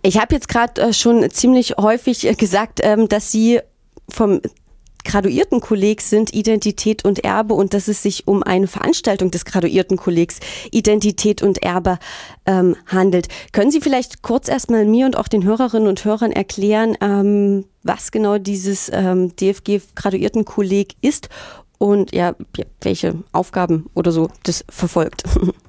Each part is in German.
Ich habe jetzt gerade schon ziemlich häufig gesagt, dass Sie vom Graduiertenkollegs sind Identität und Erbe und dass es sich um eine Veranstaltung des Graduiertenkollegs Identität und Erbe handelt. Können Sie vielleicht kurz erstmal mir und auch den Hörerinnen und Hörern erklären, was genau dieses DFG-Graduiertenkolleg ist und ja, welche Aufgaben oder so das verfolgt?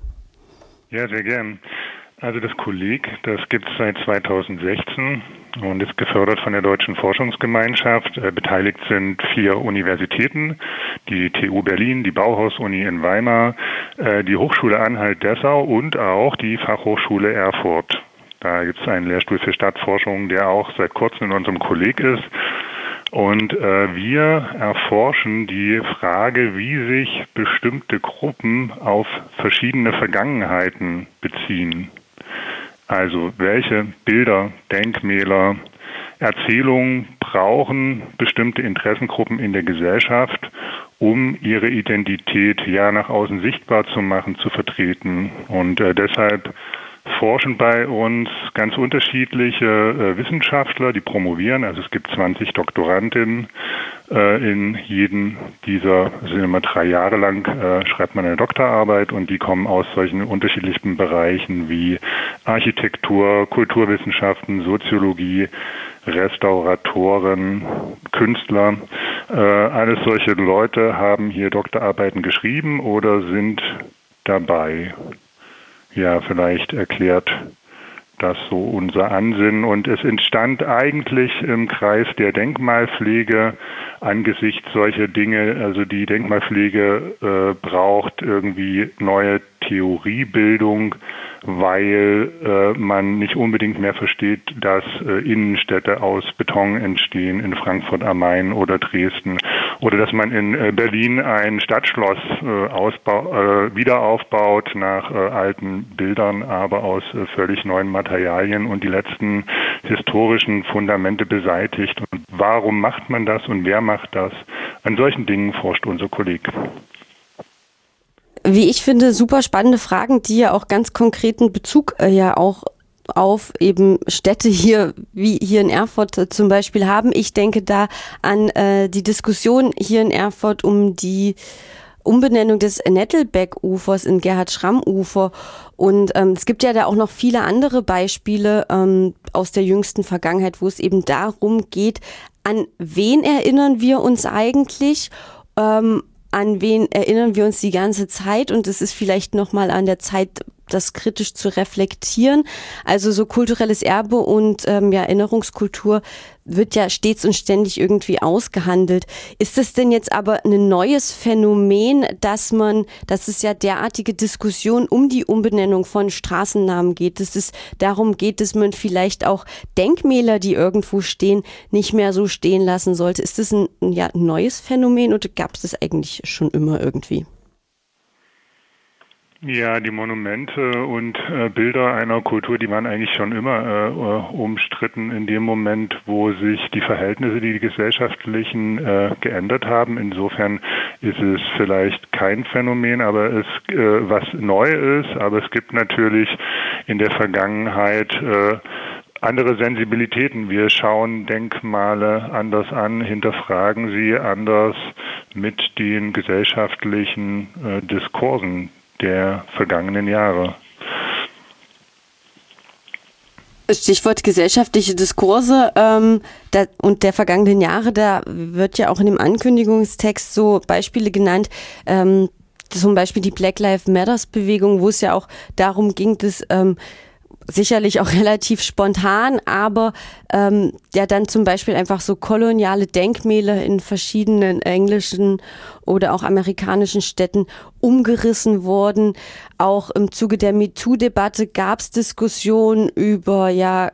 Ja, sehr gern. Also das Kolleg, das gibt es seit 2016 und ist gefördert von der Deutschen Forschungsgemeinschaft. Beteiligt sind 4 Universitäten, die TU Berlin, die Bauhaus-Uni in Weimar, die Hochschule Anhalt-Dessau und auch die Fachhochschule Erfurt. Da gibt es einen Lehrstuhl für Stadtforschung, der auch seit kurzem in unserem Kolleg ist. Und wir erforschen die Frage, wie sich bestimmte Gruppen auf verschiedene Vergangenheiten beziehen. Also welche Bilder, Denkmäler, Erzählungen brauchen bestimmte Interessengruppen in der Gesellschaft, um ihre Identität ja nach außen sichtbar zu machen, zu vertreten. Und deshalb forschen bei uns ganz unterschiedliche Wissenschaftler, die promovieren. Also es gibt 20 Doktorandinnen in jedem dieser, sind immer 3 Jahre lang, schreibt man eine Doktorarbeit und die kommen aus solchen unterschiedlichen Bereichen wie Architektur, Kulturwissenschaften, Soziologie, Restauratoren, Künstler. Alles solche Leute haben hier Doktorarbeiten geschrieben oder sind dabei. Ja, vielleicht erklärt das so unser Ansinnen. Und es entstand eigentlich im Kreis der Denkmalpflege angesichts solcher Dinge. Also die Denkmalpflege braucht irgendwie neue Theoriebildung, weil man nicht unbedingt mehr versteht, dass Innenstädte aus Beton entstehen in Frankfurt am Main oder Dresden oder dass man in Berlin ein Stadtschloss wieder aufbaut nach alten Bildern, aber aus völlig neuen Materialien und die letzten historischen Fundamente beseitigt. Und warum macht man das und wer macht das? An solchen Dingen forscht unser Kolleg. Wie ich finde, super spannende Fragen, die ja auch ganz konkreten Bezug ja auch auf eben Städte hier, wie hier in Erfurt zum Beispiel haben. Ich denke da an die Diskussion hier in Erfurt um die Umbenennung des Nettelbeck-Ufers in Gerhard-Schramm-Ufer. Und es gibt ja da auch noch viele andere Beispiele aus der jüngsten Vergangenheit, wo es eben darum geht, an wen erinnern wir uns eigentlich, an wen erinnern wir uns die ganze Zeit, und es ist vielleicht nochmal an der Zeit, das kritisch zu reflektieren. Also so kulturelles Erbe und Erinnerungskultur wird ja stets und ständig irgendwie ausgehandelt. Ist es denn jetzt aber ein neues Phänomen, dass es ja derartige Diskussionen um die Umbenennung von Straßennamen geht, dass es darum geht, dass man vielleicht auch Denkmäler, die irgendwo stehen, nicht mehr so stehen lassen sollte? Ist das ein neues Phänomen oder gab es das eigentlich schon immer irgendwie? Ja, die Monumente und Bilder einer Kultur, die waren eigentlich schon immer umstritten in dem Moment, wo sich die Verhältnisse, die gesellschaftlichen geändert haben. Insofern ist es vielleicht kein Phänomen, aber es was neu ist. Aber es gibt natürlich in der Vergangenheit andere Sensibilitäten. Wir schauen Denkmale anders an, hinterfragen sie anders mit den gesellschaftlichen Diskursen der vergangenen Jahre. Stichwort gesellschaftliche Diskurse und der vergangenen Jahre, da wird ja auch in dem Ankündigungstext so Beispiele genannt, zum Beispiel die Black Lives Matters Bewegung, wo es ja auch darum ging, dass sicherlich auch relativ spontan, aber dann zum Beispiel einfach so koloniale Denkmäler in verschiedenen englischen oder auch amerikanischen Städten umgerissen wurden. Auch im Zuge der MeToo-Debatte gab es Diskussionen über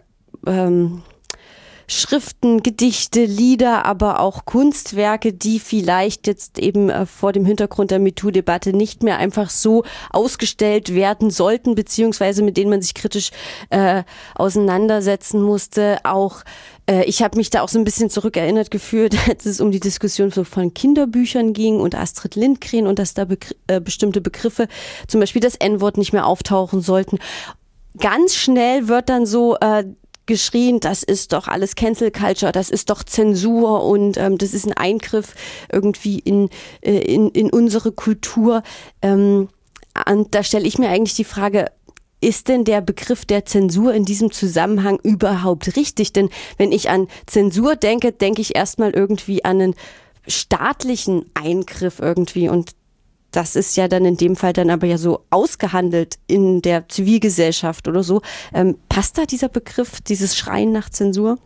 Schriften, Gedichte, Lieder, aber auch Kunstwerke, die vielleicht jetzt eben vor dem Hintergrund der MeToo-Debatte nicht mehr einfach so ausgestellt werden sollten, beziehungsweise mit denen man sich kritisch auseinandersetzen musste. Auch ich habe mich da auch so ein bisschen zurückerinnert gefühlt, als es um die Diskussion so von Kinderbüchern ging und Astrid Lindgren und dass da bestimmte Begriffe, zum Beispiel das N-Wort, nicht mehr auftauchen sollten. Ganz schnell wird dann so geschrien, das ist doch alles Cancel Culture, das ist doch Zensur und das ist ein Eingriff irgendwie in unsere Kultur. Und da stelle ich mir eigentlich die Frage, ist denn der Begriff der Zensur in diesem Zusammenhang überhaupt richtig? Denn wenn ich an Zensur denke, denke ich erstmal irgendwie an einen staatlichen Eingriff irgendwie. Und das ist ja dann in dem Fall dann aber ja so ausgehandelt in der Zivilgesellschaft oder so. Passt da dieser Begriff, dieses Schreien nach Zensur?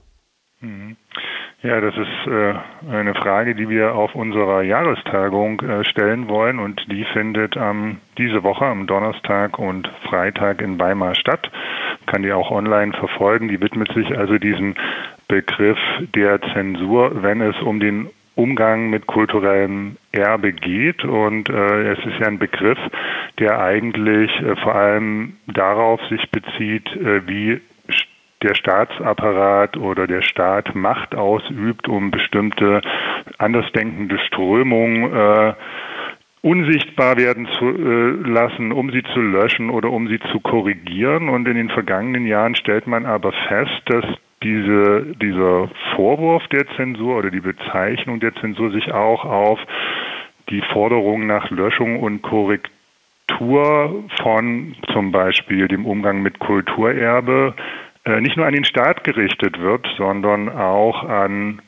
Ja, das ist eine Frage, die wir auf unserer Jahrestagung stellen wollen, und die findet diese Woche am Donnerstag und Freitag in Weimar statt. Kann die auch online verfolgen. Die widmet sich also diesem Begriff der Zensur, wenn es um den Umgang mit kulturellem Erbe geht, und es ist ja ein Begriff, der eigentlich vor allem darauf sich bezieht, wie der Staatsapparat oder der Staat Macht ausübt, um bestimmte andersdenkende Strömungen unsichtbar werden zu lassen, um sie zu löschen oder um sie zu korrigieren. Und in den vergangenen Jahren stellt man aber fest, dass dieser Vorwurf der Zensur oder die Bezeichnung der Zensur sich auch auf die Forderung nach Löschung und Korrektur von zum Beispiel dem Umgang mit Kulturerbe nicht nur an den Staat gerichtet wird, sondern auch an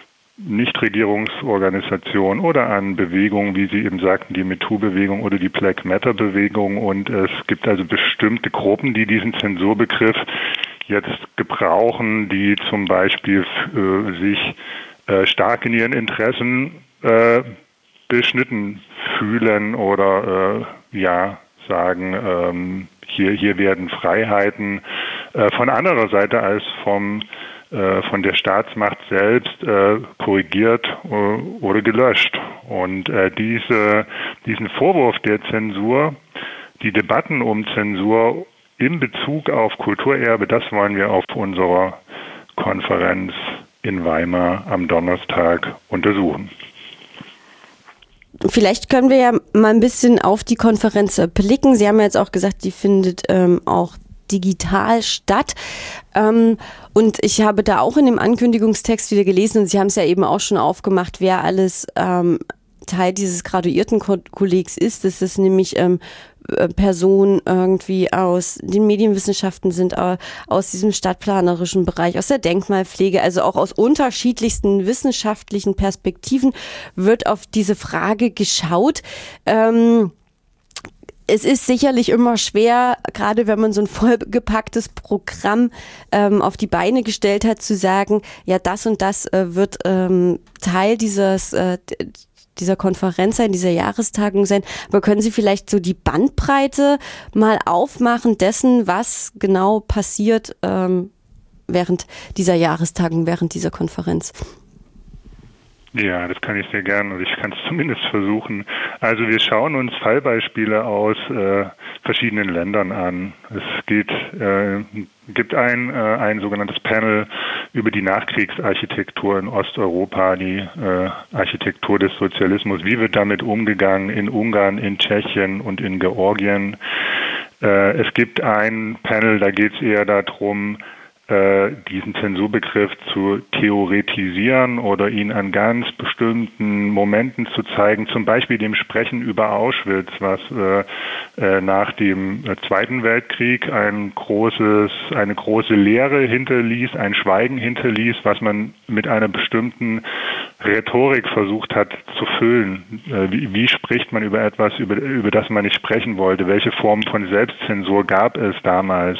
Nichtregierungsorganisationen oder an Bewegungen, wie Sie eben sagten, die MeToo-Bewegung oder die Black Matter-Bewegung. Und es gibt also bestimmte Gruppen, die diesen Zensurbegriff jetzt gebrauchen, die zum Beispiel sich stark in ihren Interessen beschnitten fühlen oder sagen, hier werden Freiheiten von anderer Seite als von der Staatsmacht selbst korrigiert oder gelöscht. Und diesen Vorwurf der Zensur, die Debatten um Zensur in Bezug auf Kulturerbe, das wollen wir auf unserer Konferenz in Weimar am Donnerstag untersuchen. Vielleicht können wir ja mal ein bisschen auf die Konferenz blicken. Sie haben ja jetzt auch gesagt, die findet auch digital statt. Und ich habe da auch in dem Ankündigungstext wieder gelesen, und Sie haben es ja eben auch schon aufgemacht, wer alles Teil dieses Graduiertenkollegs ist. Das ist nämlich Personen irgendwie aus den Medienwissenschaften sind, aus diesem stadtplanerischen Bereich, aus der Denkmalpflege, also auch aus unterschiedlichsten wissenschaftlichen Perspektiven wird auf diese Frage geschaut. Es ist sicherlich immer schwer, gerade wenn man so ein vollgepacktes Programm auf die Beine gestellt hat, zu sagen, ja, das und das wird Teil dieser Konferenz sein, dieser Jahrestagung sein. Aber können Sie vielleicht so die Bandbreite mal aufmachen dessen, was genau passiert während dieser Jahrestagung, während dieser Konferenz? Ja, das kann ich sehr gern, und ich kann es zumindest versuchen. Also wir schauen uns Fallbeispiele aus verschiedenen Ländern an. Es gibt ein sogenanntes Panel über die Nachkriegsarchitektur in Osteuropa, die Architektur des Sozialismus. Wie wird damit umgegangen in Ungarn, in Tschechien und in Georgien? Es gibt ein Panel, da geht es eher darum, diesen Zensurbegriff zu theoretisieren oder ihn an ganz bestimmten Momenten zu zeigen, zum Beispiel dem Sprechen über Auschwitz, was nach dem Zweiten Weltkrieg eine große Leere hinterließ, ein Schweigen hinterließ, was man mit einer bestimmten Rhetorik versucht hat zu füllen. Wie spricht man über etwas, über das man nicht sprechen wollte? Welche Form von Selbstzensur gab es damals?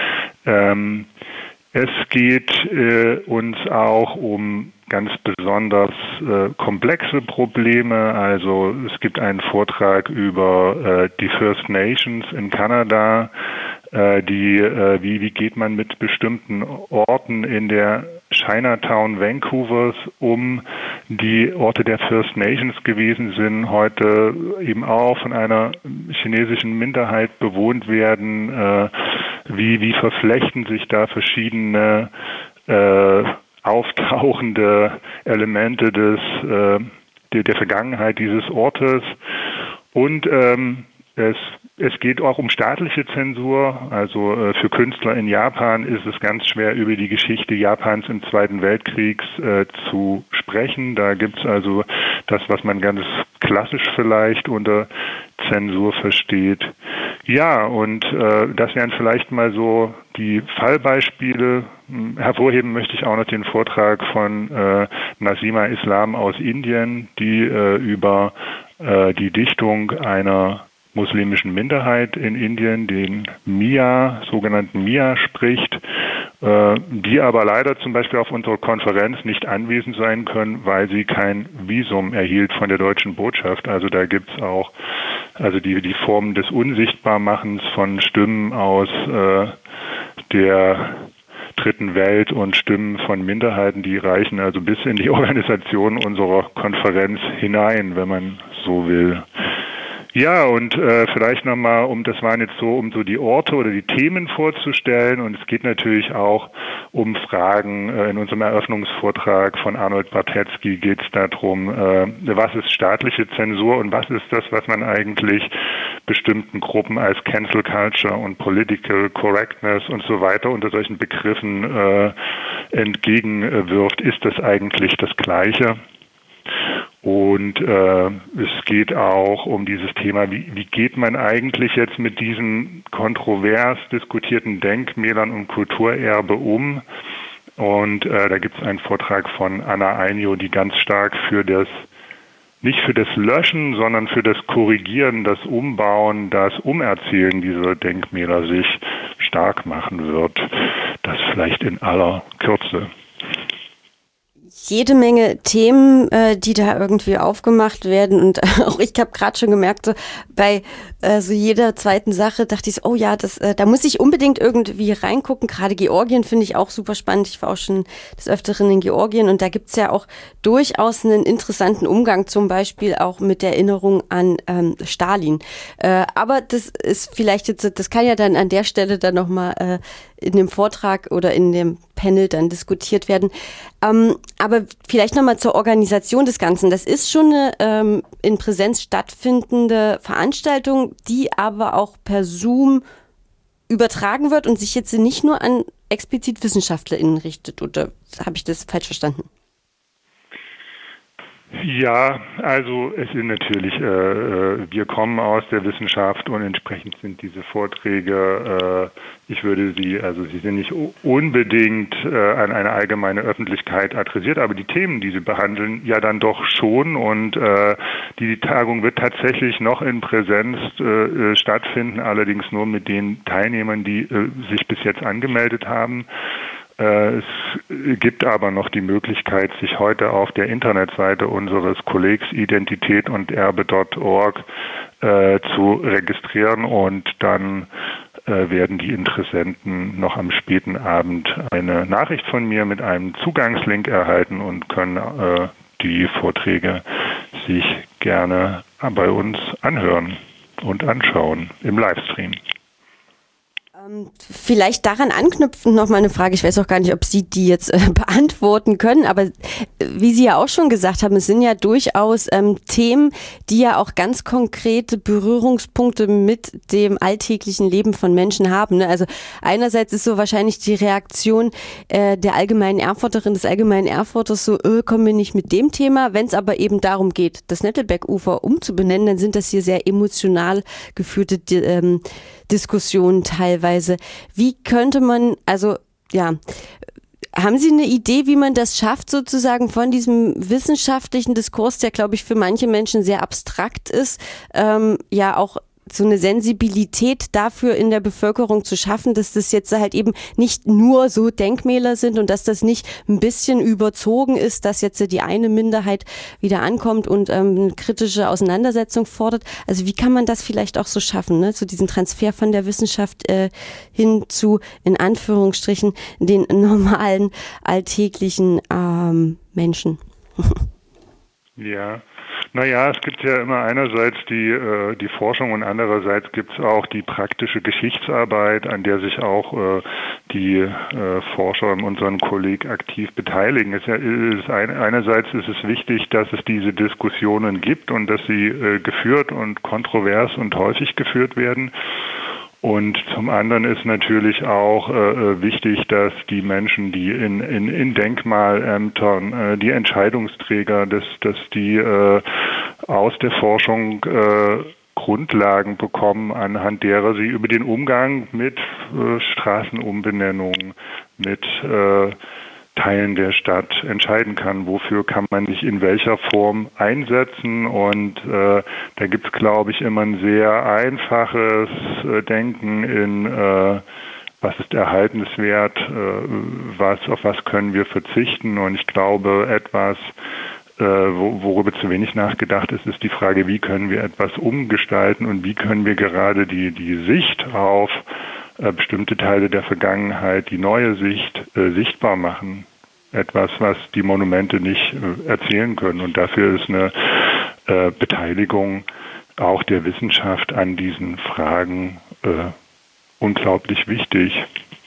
Es geht uns auch um ganz besonders komplexe Probleme. Also es gibt einen Vortrag über die First Nations in Kanada, wie geht man mit bestimmten Orten in der Chinatown Vancouvers um, die Orte der First Nations gewesen sind, heute eben auch von einer chinesischen Minderheit bewohnt werden. Wie verflechten sich da verschiedene auftauchende Elemente der Vergangenheit dieses Ortes. Und Es geht auch um staatliche Zensur. Also für Künstler in Japan ist es ganz schwer, über die Geschichte Japans im Zweiten Weltkrieg zu sprechen. Da gibt es also das, was man ganz klassisch vielleicht unter Zensur versteht. Ja, und das wären vielleicht mal so die Fallbeispiele. Hervorheben möchte ich auch noch den Vortrag von Nasima Islam aus Indien, die über die Dichtung einer muslimischen Minderheit in Indien, den Mia, sogenannten Mia, spricht, die aber leider zum Beispiel auf unserer Konferenz nicht anwesend sein können, weil sie kein Visum erhielt von der deutschen Botschaft. Also da gibt es auch die Form des Unsichtbarmachens von Stimmen aus der Dritten Welt und Stimmen von Minderheiten, die reichen also bis in die Organisation unserer Konferenz hinein, wenn man so will. Ja, und vielleicht nochmal, das waren jetzt so, um so die Orte oder die Themen vorzustellen, und es geht natürlich auch um Fragen. In unserem Eröffnungsvortrag von Arnold Bartetzky geht es darum, was ist staatliche Zensur und was ist das, was man eigentlich bestimmten Gruppen als Cancel Culture und Political Correctness und so weiter unter solchen Begriffen entgegenwirft. Ist das eigentlich das Gleiche? Und es geht auch um dieses Thema, wie geht man eigentlich jetzt mit diesen kontrovers diskutierten Denkmälern und Kulturerbe um? Und da gibt es einen Vortrag von Anna Einjo, die ganz stark nicht für das Löschen, sondern für das Korrigieren, das Umbauen, das Umerzählen dieser Denkmäler sich stark machen wird. Das vielleicht in aller Kürze. Jede Menge Themen, die da irgendwie aufgemacht werden, und auch ich habe gerade schon gemerkt, so bei so jeder zweiten Sache dachte ich so, oh ja, da muss ich unbedingt irgendwie reingucken. Gerade Georgien finde ich auch super spannend. Ich war auch schon des Öfteren in Georgien, und da gibt's ja auch durchaus einen interessanten Umgang, zum Beispiel auch mit der Erinnerung an Stalin. Aber das ist vielleicht jetzt, das kann ja dann an der Stelle dann nochmal in dem Vortrag oder in dem Panel dann diskutiert werden. Aber vielleicht nochmal zur Organisation des Ganzen. Das ist schon eine in Präsenz stattfindende Veranstaltung, die aber auch per Zoom übertragen wird und sich jetzt nicht nur an explizit WissenschaftlerInnen richtet. Oder habe ich das falsch verstanden? Ja, also es ist natürlich, wir kommen aus der Wissenschaft und entsprechend sind diese Vorträge, sie sind nicht unbedingt an eine allgemeine Öffentlichkeit adressiert, aber die Themen, die sie behandeln, ja dann doch schon, und die Tagung wird tatsächlich noch in Präsenz stattfinden, allerdings nur mit den Teilnehmern, die sich bis jetzt angemeldet haben. Es gibt aber noch die Möglichkeit, sich heute auf der Internetseite unseres Kollegs Identität und Erbe.org zu registrieren, und dann werden die Interessenten noch am späten Abend eine Nachricht von mir mit einem Zugangslink erhalten und können die Vorträge sich gerne bei uns anhören und anschauen im Livestream. Vielleicht daran anknüpfend noch mal eine Frage. Ich weiß auch gar nicht, ob Sie die jetzt beantworten können, aber wie Sie ja auch schon gesagt haben, es sind ja durchaus Themen, die ja auch ganz konkrete Berührungspunkte mit dem alltäglichen Leben von Menschen haben. Ne? Also einerseits ist so wahrscheinlich die Reaktion der allgemeinen Erfurterin, des allgemeinen Erfurters so, kommen wir nicht mit dem Thema. Wenn es aber eben darum geht, das Nettelbeck-Ufer umzubenennen, dann sind das hier sehr emotional geführte Diskussionen teilweise. Wie könnte man, haben Sie eine Idee, wie man das schafft, sozusagen von diesem wissenschaftlichen Diskurs, der, glaube ich, für manche Menschen sehr abstrakt ist, auch so eine Sensibilität dafür in der Bevölkerung zu schaffen, dass das jetzt halt eben nicht nur so Denkmäler sind und dass das nicht ein bisschen überzogen ist, dass jetzt die eine Minderheit wieder ankommt und eine kritische Auseinandersetzung fordert. Also wie kann man das vielleicht auch so schaffen, ne? So diesen Transfer von der Wissenschaft hin zu, in Anführungsstrichen, den normalen, alltäglichen Menschen. Ja. Naja, es gibt ja immer einerseits die Forschung und andererseits gibt es auch die praktische Geschichtsarbeit, an der sich auch die Forscher in unserem Kolleg aktiv beteiligen. Einerseits ist es wichtig, dass es diese Diskussionen gibt und dass sie geführt und kontrovers und häufig geführt werden. Und zum anderen ist natürlich auch wichtig, dass die Menschen, die in Denkmalämtern, die Entscheidungsträger, dass die aus der Forschung Grundlagen bekommen, anhand derer sie über den Umgang mit Straßenumbenennungen, mit Teilen der Stadt entscheiden kann, wofür kann man sich in welcher Form einsetzen. Und da gibt es, glaube ich, immer ein sehr einfaches Denken in was ist erhaltenswert, auf was können wir verzichten. Und ich glaube, etwas, worüber zu wenig nachgedacht ist, ist die Frage, wie können wir etwas umgestalten und wie können wir gerade die Sicht auf bestimmte Teile der Vergangenheit, die neue Sicht sichtbar machen. Etwas, was die Monumente nicht erzählen können. Und dafür ist eine Beteiligung auch der Wissenschaft an diesen Fragen unglaublich wichtig.